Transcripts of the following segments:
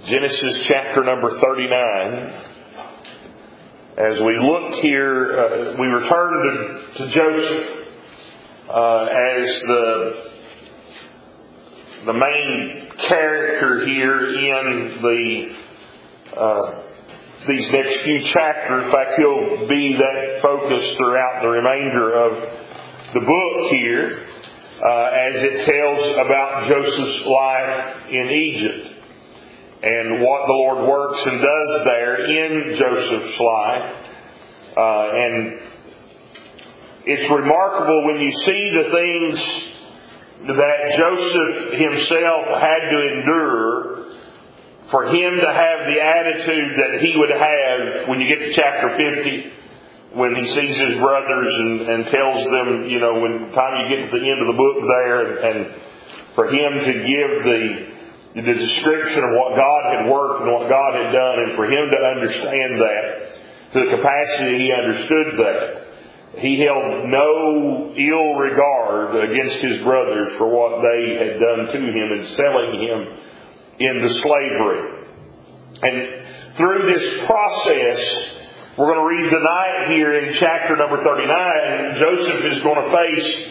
Genesis chapter number 39. As we look here, we return to Joseph as the main character here in these next few chapters. In fact, he'll be that focus throughout the remainder of the book here, as it tells about Joseph's life in Egypt and what the Lord works and does there in Joseph's life. And it's remarkable when you see the things that Joseph himself had to endure, for him to have the attitude that he would have when you get to chapter 50, when he sees his brothers and tells them, when time you get to the end of the book there, and for him to give the description of what God had worked and what God had done, and for him to understand that to the capacity he understood that. He held no ill regard against his brothers for what they had done to him in selling him into slavery. And through this process, we're going to read tonight here in chapter number 39, Joseph is going to face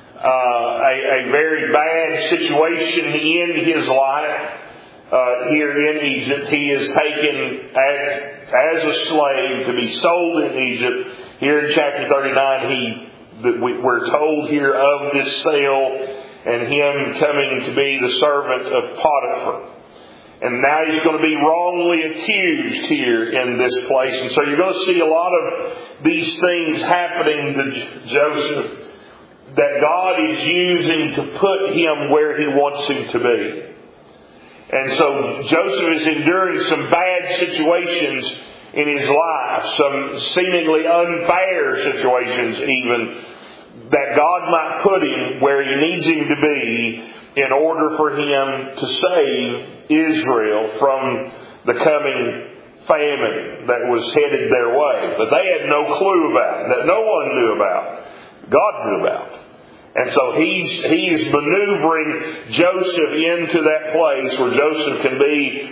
a very bad situation in his life here in Egypt. He is taken as a slave to be sold in Egypt. Here in chapter 39, we're told here of this sale and him coming to be the servant of Potiphar. And now he's going to be wrongly accused here in this place. And so you're going to see a lot of these things happening to Joseph that God is using to put him where he wants him to be. And so Joseph is enduring some bad situations in his life, some seemingly unfair situations even, that God might put him where he needs him to be in order for him to save Israel from the coming famine that was headed their way. But they had no clue about, that no one knew about. God knew about. And so he is maneuvering Joseph into that place where Joseph can be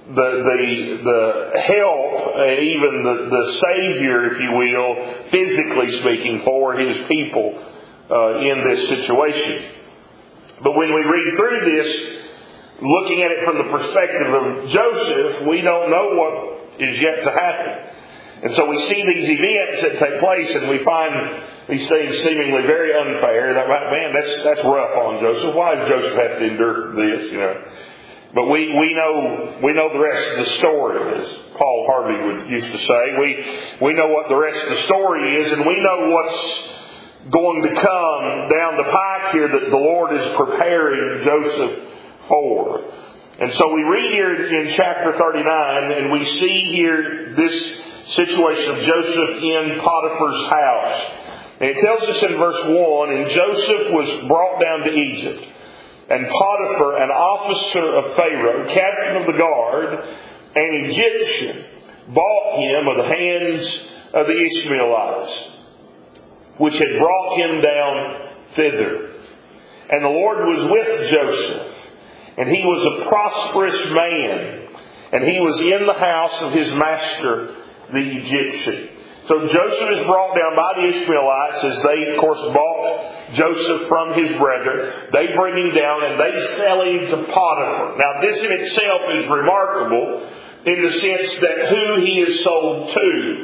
the help, even the Savior, if you will, physically speaking, for his people in this situation. But when we read through this, looking at it from the perspective of Joseph, we don't know what is yet to happen. And so we see these events that take place, and we find these things seemingly very unfair. Man, that's rough on Joseph. Why does Joseph have to endure this? But we know the rest of the story, as Paul Harvey used to say. We know what the rest of the story is, and we know what's going to come down the pike here that the Lord is preparing Joseph for. And so we read here in chapter 39, and we see here this situation of Joseph in Potiphar's house. And it tells us in verse 1, and Joseph was brought down to Egypt. And Potiphar, an officer of Pharaoh, captain of the guard, an Egyptian, bought him of the hands of the Ishmaelites, which had brought him down thither. And the Lord was with Joseph, and he was a prosperous man, and he was in the house of his master, the Egyptian. So Joseph is brought down by the Ishmaelites as they, of course, bought Joseph from his brethren. They bring him down and they sell him to Potiphar. Now this in itself is remarkable in the sense that who he is sold to.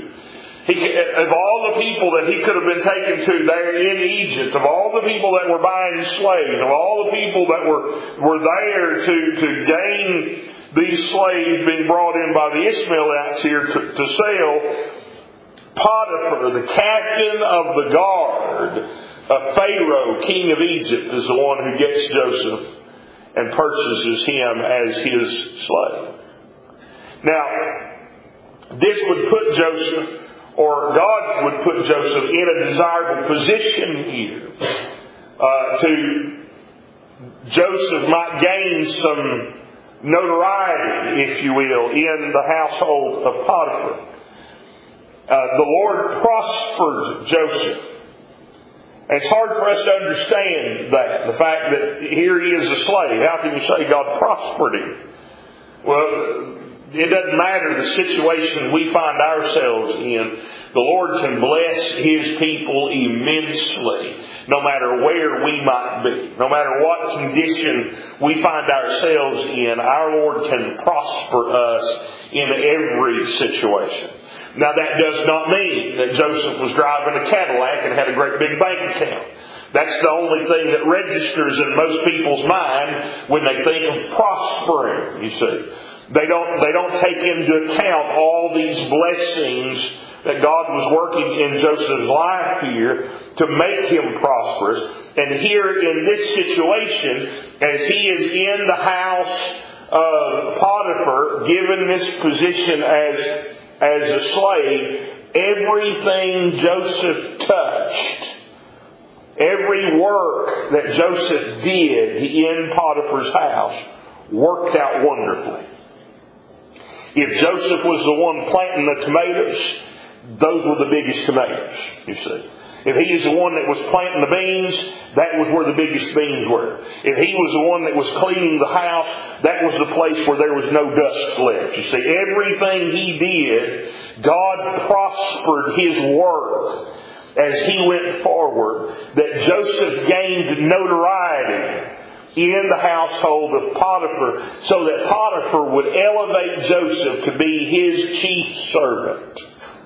Of all the people that he could have been taken to there in Egypt, of all the people that were buying slaves, of all the people that were there to gain these slaves being brought in by the Ishmaelites here to sell, Potiphar, the captain of the guard of Pharaoh, king of Egypt, is the one who gets Joseph and purchases him as his slave. Now, this would put Joseph, or God would put Joseph in a desirable position here. Joseph might gain some notoriety, if you will, in the household of Potiphar. The Lord prospered Joseph. And it's hard for us to understand that. The fact that here he is a slave. How can you say God prospered him? Well, it doesn't matter the situation we find ourselves in. The Lord can bless His people immensely, no matter where we might be. No matter what condition we find ourselves in, our Lord can prosper us in every situation. Now that does not mean that Joseph was driving a Cadillac and had a great big bank account. That's the only thing that registers in most people's mind when they think of prospering, you see. They don't take into account all these blessings that God was working in Joseph's life here to make him prosperous. And here in this situation, as he is in the house of Potiphar, given this position as a slave, everything Joseph touched, every work that Joseph did in Potiphar's house worked out wonderfully. If Joseph was the one planting the tomatoes, those were the biggest tomatoes, you see. If he is the one that was planting the beans, that was where the biggest beans were. If he was the one that was cleaning the house, that was the place where there was no dust left. You see, everything he did, God prospered his work as he went forward, that Joseph gained notoriety in the household of Potiphar, so that Potiphar would elevate Joseph to be his chief servant.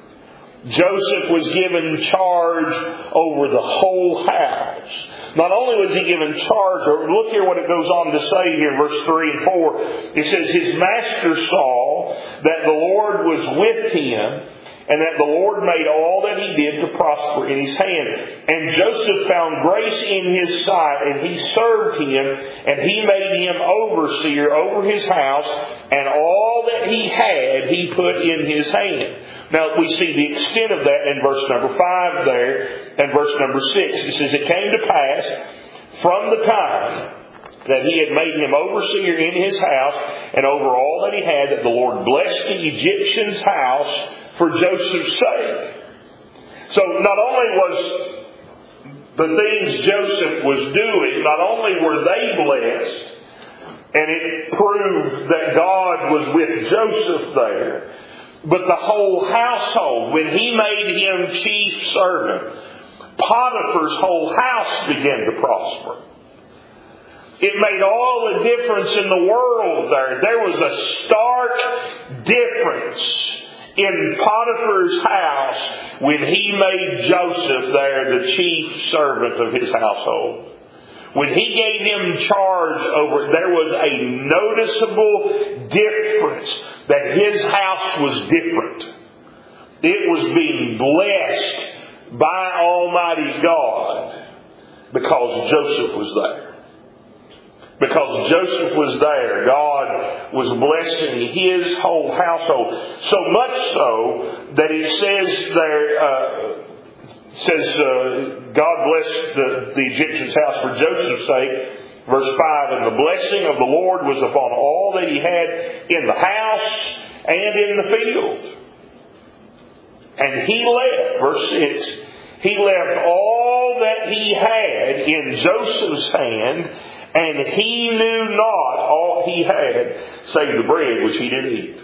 Joseph was given charge over the whole house. Not only was he given charge over, look here what it goes on to say here in verse 3 and 4. It says, his master saw that the Lord was with him, and that the Lord made all that he did to prosper in his hand. And Joseph found grace in his sight, and he served him, and he made him overseer over his house, and all that he had he put in his hand. Now we see the extent of that in verse number 5 there, and verse number 6. It says, it came to pass from the time that he had made him overseer in his house, and over all that he had, that the Lord blessed the Egyptian's house for Joseph's sake. So not only was the things Joseph was doing, not only were they blessed, and it proved that God was with Joseph there, but the whole household, when he made him chief servant, Potiphar's whole house began to prosper. It made all the difference in the world there. There was a stark difference in Potiphar's house when he made Joseph there the chief servant of his household. When he gave him charge over it, there was a noticeable difference that his house was different. It was being blessed by Almighty God because Joseph was there. Because Joseph was there, God was blessing his whole household. So much so that it says there, God blessed the Egyptian's house for Joseph's sake. Verse 5, and the blessing of the Lord was upon all that he had in the house and in the field. And he left, verse 6, he left all that he had in Joseph's hand, and he knew not all he had, save the bread which he did eat.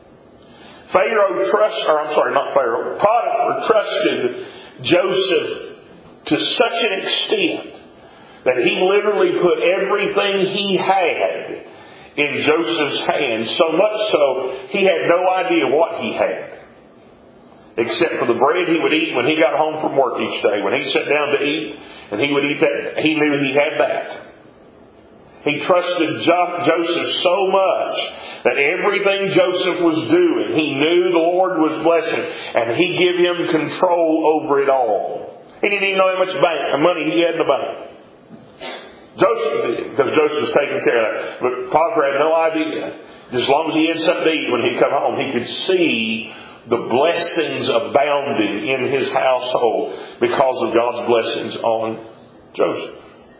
Potiphar trusted Joseph to such an extent that he literally put everything he had in Joseph's hands. So much so, he had no idea what he had, except for the bread he would eat when he got home from work each day. When he sat down to eat, and he would eat that, he knew he had that. He trusted Joseph so much that everything Joseph was doing, he knew the Lord was blessing, and he gave him control over it all. He didn't even know how much money he had in the bank. Joseph did, because Joseph was taking care of that. But Potiphar had no idea. As long as he had something to eat when he'd come home, he could see the blessings abounding in his household because of God's blessings on Joseph.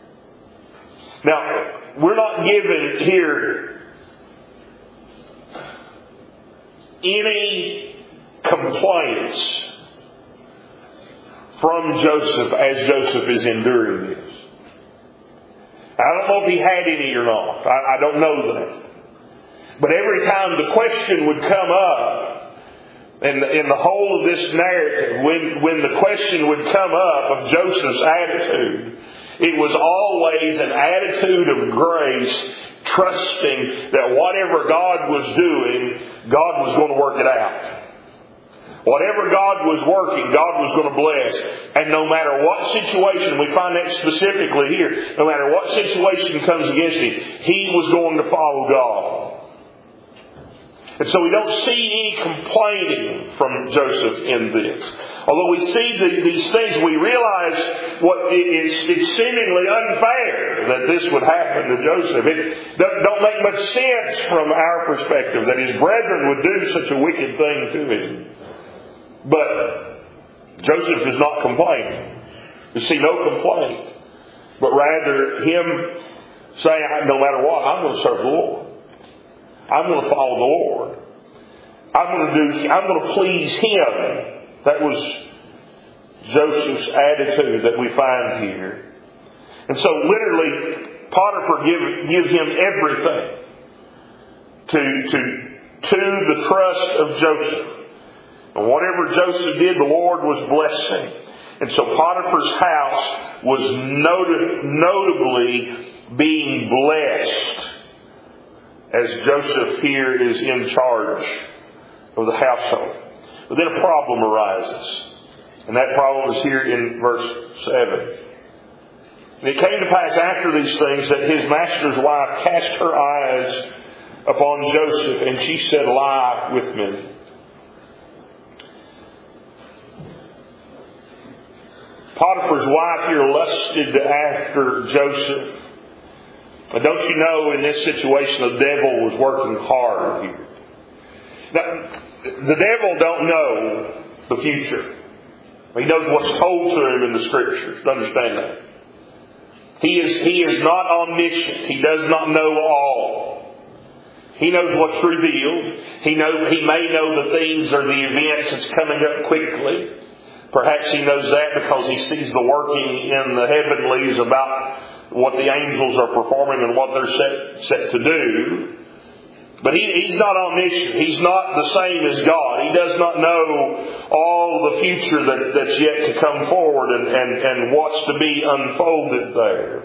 Now, we're not given here any complaints from Joseph as Joseph is enduring this. I don't know if he had any or not. I don't know that. But every time the question would come up, in the whole of this narrative, when the question would come up of Joseph's attitude, it was always an attitude of grace, trusting that whatever God was doing, God was going to work it out. Whatever God was working, God was going to bless. And no matter what situation, we find that specifically here, no matter what situation comes against him, he was going to follow God. And so we don't see any complaining from Joseph in this. Although we see these things, we realize it's seemingly unfair that this would happen to Joseph. It don't make much sense from our perspective that his brethren would do such a wicked thing to him. But Joseph is not complaining. You see no complaint. But rather him saying, no matter what, I'm going to serve the Lord. I'm going to follow the Lord. I'm going to please Him. That was Joseph's attitude that we find here. And so literally, Potiphar gives him everything to the trust of Joseph. And whatever Joseph did, the Lord was blessing. And so Potiphar's house was notably being blessed as Joseph here is in charge of the household. But then a problem arises. And that problem is here in verse 7. And it came to pass after these things that his master's wife cast her eyes upon Joseph, and she said, "Lie with me." Potiphar's wife here lusted after Joseph. And don't you know, in this situation, the devil was working hard here. Now, the devil don't know the future. He knows what's told to him in the Scriptures. Understand that. He is not omniscient. He does not know all. He knows what's revealed. He may know the things or the events that's coming up quickly. Perhaps he knows that because he sees the working in the heavenlies about what the angels are performing and what they're set to do. But he's not omniscient. He's not the same as God. He does not know all the future that's yet to come forward and what's to be unfolded there.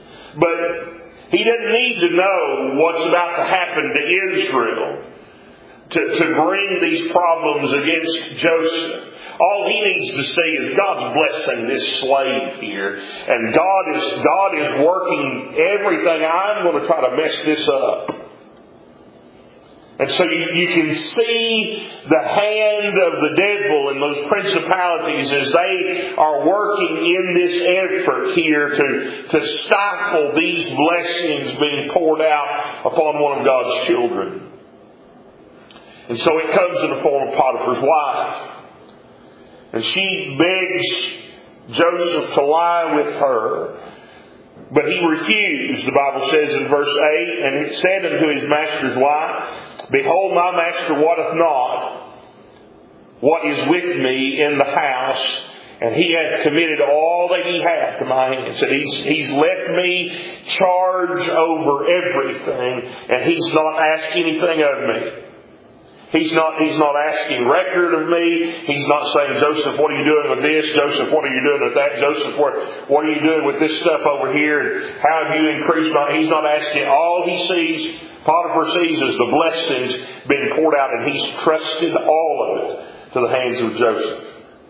But he doesn't need to know what's about to happen to Israel to bring these problems against Joseph. All he needs to see is God's blessing this slave here. And God is working everything. I'm going to try to mess this up. And so you can see the hand of the devil and those principalities as they are working in this effort here to stifle these blessings being poured out upon one of God's children. And so it comes in the form of Potiphar's wife. And she begs Joseph to lie with her. But he refused, the Bible says in verse 8, and it said unto his master's wife, "Behold, my master wotteth not what is with me in the house, and he hath committed all that he hath to my hands." And he's let me charge over everything, and he's not asked anything of me. He's not asking record of me. He's not saying, "Joseph, what are you doing with this? Joseph, what are you doing with that? Joseph, what are you doing with this stuff over here? And how have you increased my..." He's not asking. All he sees, Potiphar sees, is the blessings being poured out, and he's trusted all of it to the hands of Joseph.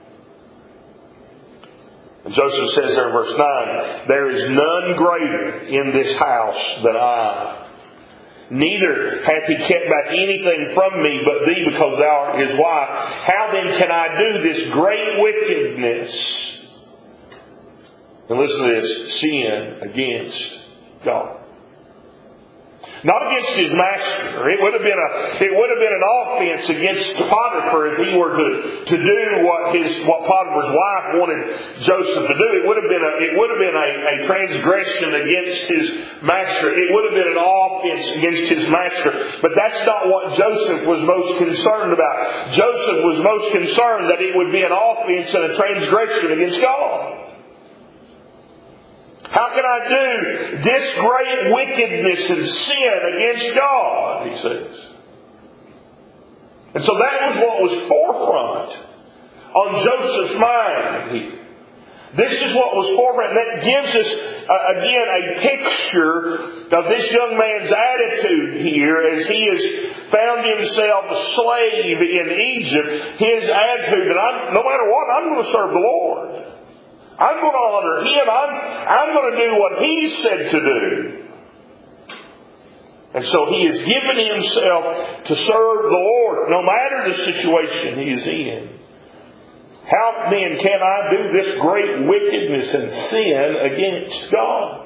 And Joseph says there in verse 9, "There is none greater in this house than I. Neither hath he kept back anything from me but thee, because thou art his wife. How then can I do this great wickedness?" And listen to this: sin against God. Not against his master. It would have been an offense against Potiphar if he were to do what Potiphar's wife wanted Joseph to do. It would have been a transgression against his master. It would have been an offense against his master. But that's not what Joseph was most concerned about. Joseph was most concerned that it would be an offense and a transgression against God. How can I do this great wickedness and sin against God? He says. And so that was what was forefront on Joseph's mind here. This is what was forefront. That gives us, again, a picture of this young man's attitude here as he has found himself a slave in Egypt. His attitude that no matter what, I'm going to serve the Lord. I'm going to honor Him. I'm going to do what He said to do. And so he has given himself to serve the Lord, no matter the situation he is in. How then can I do this great wickedness and sin against God?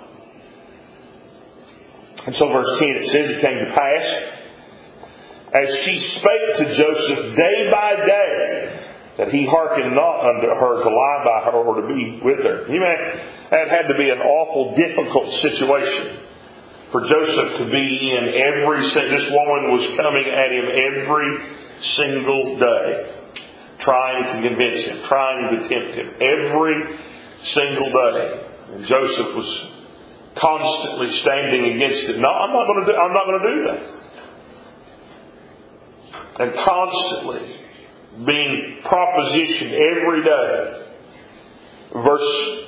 And so verse 10, it says, it came to pass, as she spake to Joseph day by day, that he hearkened not unto her to lie by her or to be with her. That had to be an awful difficult situation for Joseph to be in this woman was coming at him every single day, trying to convince him, trying to tempt him, every single day. And Joseph was constantly standing against it. No, I'm not going to do that. And constantly being propositioned every day. Verse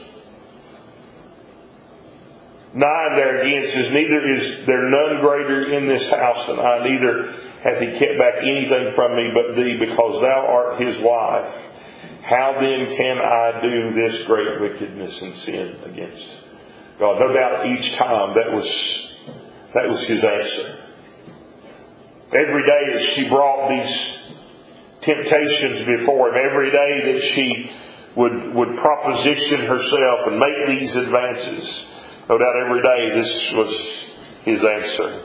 9 there again says, neither is there none greater in this house than I, neither hath he kept back anything from me but thee, because thou art his wife. How then can I do this great wickedness and sin against God? No doubt each time that was his answer. Every day that she brought these temptations before him, every day that she would proposition herself and make these advances, no doubt every day this was his answer.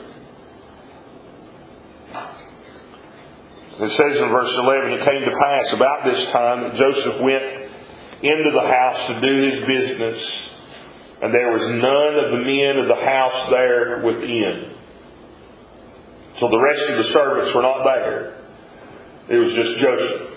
It says in verse 11, it came to pass about this time that Joseph went into the house to do his business, and there was none of the men of the house there within. So the rest of the servants were not there. It was just Joseph.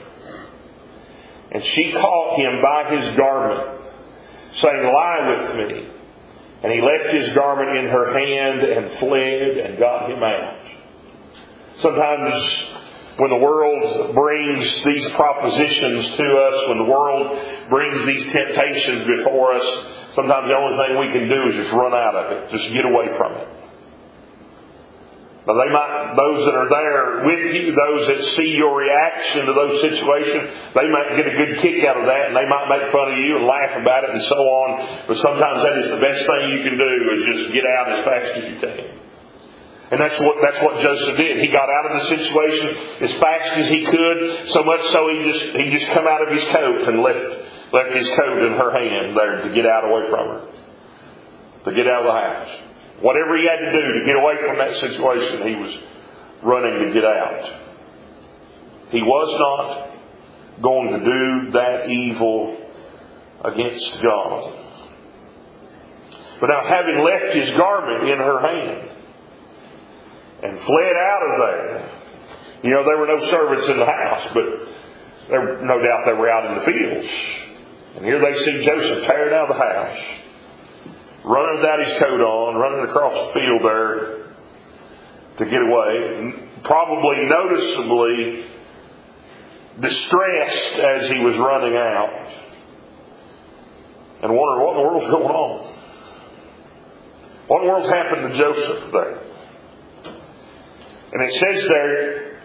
And she caught him by his garment, saying, lie with me. And he left his garment in her hand and fled and got him out. Sometimes when the world brings these propositions to us, when the world brings these temptations before us, sometimes the only thing we can do is just run out of it. Just get away from it. Now those that are there with you, those that see your reaction to those situations, they might get a good kick out of that, and they might make fun of you and laugh about it and so on. But sometimes that is the best thing you can do, is just get out as fast as you can. And that's what Joseph did. He got out of the situation as fast as he could, so much so he just come out of his coat and left his coat in her hand there to get out away from her, to get out of the house. Whatever he had to do to get away from that situation, he was running to get out. He was not going to do that evil against God. But now, having left his garment in her hand and fled out of there, there were no servants in the house, but no doubt they were out in the fields. And here they see Joseph tearing out of the house, running without his coat on, running across the field there to get away. Probably noticeably distressed as he was running out. And wondering what in the world's going on. What in the world's happened to Joseph there? And it says there,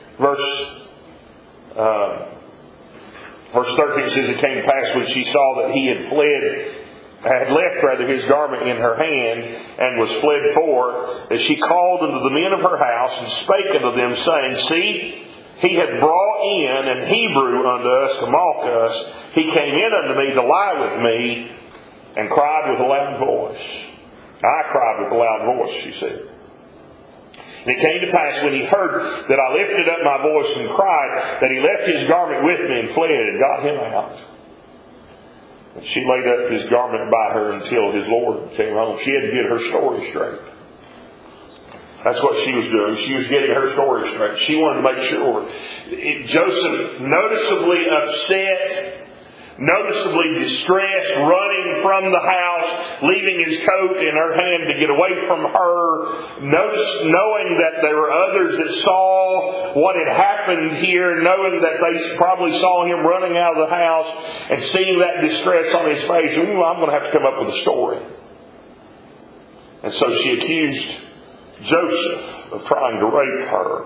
verse 13 says, it came to pass when she saw that he had left his garment in her hand, and was fled for, that she called unto the men of her house, and spake unto them, saying, see, he hath brought in an Hebrew unto us to mock us. He came in unto me to lie with me, and cried with a loud voice. I cried with a loud voice, she said. And it came to pass when he heard that I lifted up my voice and cried, that he left his garment with me and fled and got him out. And she laid up his garment by her until his Lord came home. She had to get her story straight. That's what she was doing. She was getting her story straight. She wanted to make sure. Joseph, noticeably upset noticeably distressed, running from the house, leaving his coat in her hand to get away from her, knowing that there were others that saw what had happened here, knowing that they probably saw him running out of the house, and seeing that distress on his face. I'm going to have to come up with a story. And so she accused Joseph of trying to rape her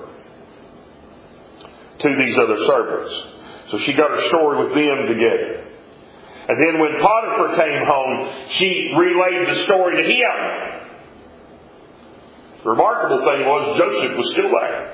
to these other servants. So she got her story with them together. And then when Potiphar came home, she relayed the story to him. The remarkable thing was Joseph was still there.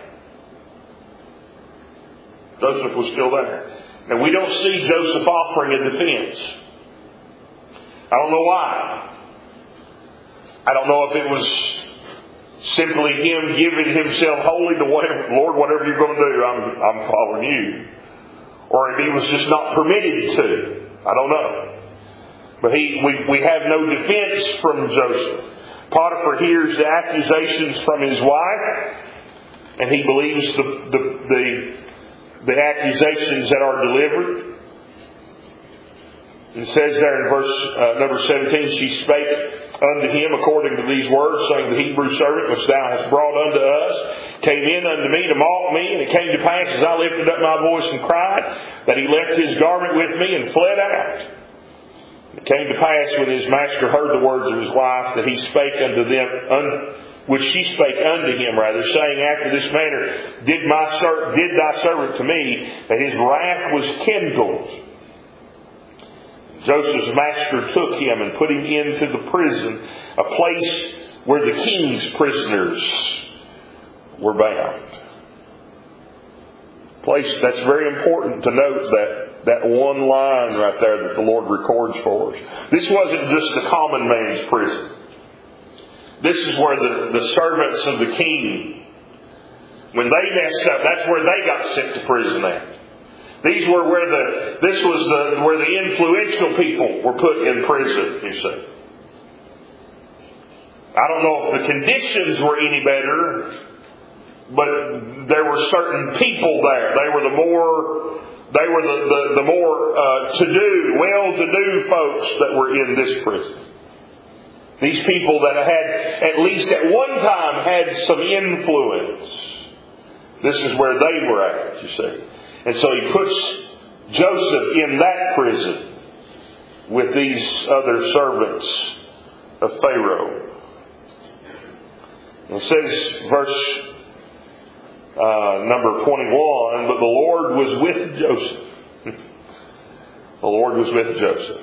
Joseph was still there. Now we don't see Joseph offering a defense. I don't know why. I don't know if it was simply him giving himself wholly to Lord, whatever you're going to do, I'm following you. Or if he was just not permitted to. I don't know. But we have no defense from Joseph. Potiphar hears the accusations from his wife, and he believes the accusations that are delivered. It says there in verse number 17, she spake unto him according to these words, saying, the Hebrew servant which thou hast brought unto us came in unto me to mock me, and it came to pass as I lifted up my voice and cried, that he left his garment with me and fled out. It came to pass when his master heard the words of his wife, that he spake unto them, which she spake unto him, rather, saying, after this manner did thy servant to me, that his wrath was kindled. Joseph's master took him and put him into the prison, a place where the king's prisoners were bound. Place that's very important to note, that one line right there that the Lord records for us. This wasn't just a common man's prison. This is where the servants of the king, when they messed up, that's where they got sent to prison at. These were where the influential people were put in prison, you see. I don't know if the conditions were any better, but there were certain people there. They were the more well-to-do folks that were in this prison. These people that had, at least at one time, had some influence. This is where they were at, you see. And so he puts Joseph in that prison with these other servants of Pharaoh. It says, verse number 21, but the Lord was with Joseph. The Lord was with Joseph.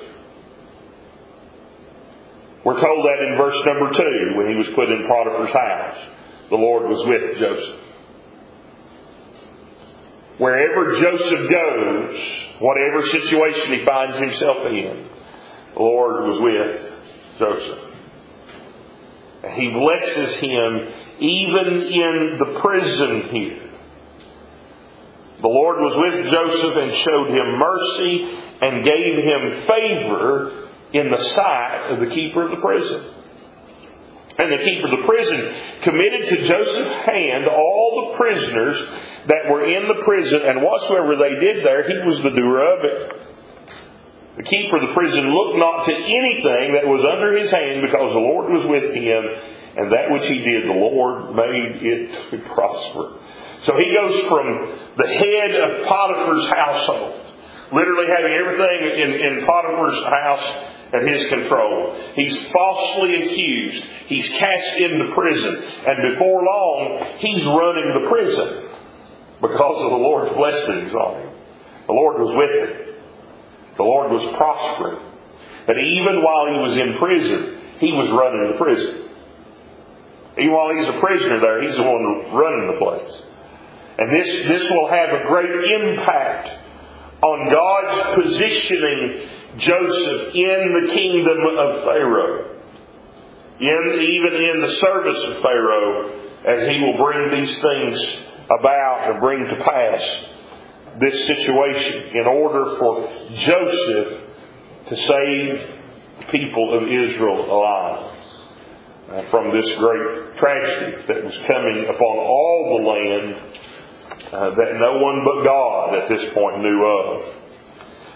We're told that in verse number 2, when he was put in Potiphar's house. The Lord was with Joseph. Wherever Joseph goes, whatever situation he finds himself in, the Lord was with Joseph. And he blesses him even in the prison here. The Lord was with Joseph and showed him mercy and gave him favor in the sight of the keeper of the prison. And the keeper of the prison committed to Joseph's hand all the prisoners that were in the prison, and whatsoever they did there, he was the doer of it. The keeper of the prison looked not to anything that was under his hand, because the Lord was with him, and that which he did, the Lord made it to prosper. So he goes from the head of Potiphar's household, literally having everything in Potiphar's house at his control. He's falsely accused. He's cast into prison. And before long, he's running the prison because of the Lord's blessings on him. The Lord was with him. The Lord was prospering. But even while he was in prison, he was running the prison. Even while he's a prisoner there, he's the one running the place. And this will have a great impact on God's positioning Joseph in the kingdom of Pharaoh. Even in the service of Pharaoh, as he will bring these things about and bring to pass this situation in order for Joseph to save the people of Israel alive from this great tragedy that was coming upon all the land that no one but God at this point knew of.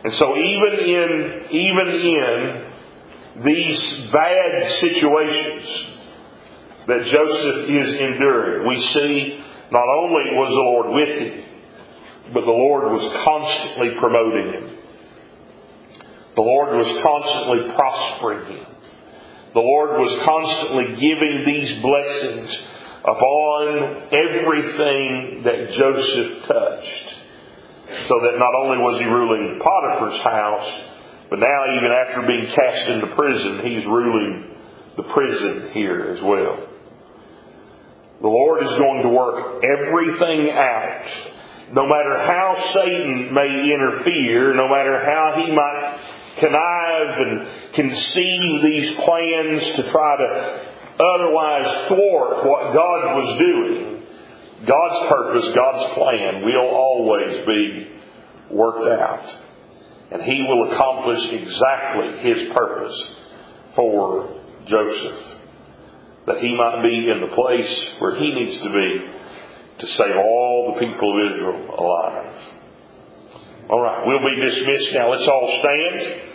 And so even in these bad situations that Joseph is enduring, we see not only was the Lord with him, but the Lord was constantly promoting him. The Lord was constantly prospering him. The Lord was constantly giving these blessings upon everything that Joseph touched. So that not only was he ruling Potiphar's house, but now even after being cast into prison, he's ruling the prison here as well. The Lord is going to work everything out. No matter how Satan may interfere, no matter how he might connive and conceive these plans to try to otherwise thwart what God was doing, God's purpose, God's plan will always be worked out. And He will accomplish exactly His purpose for Joseph. That he might be in the place where he needs to be to save all the people of Israel alive. All right, we'll be dismissed now. Let's all stand.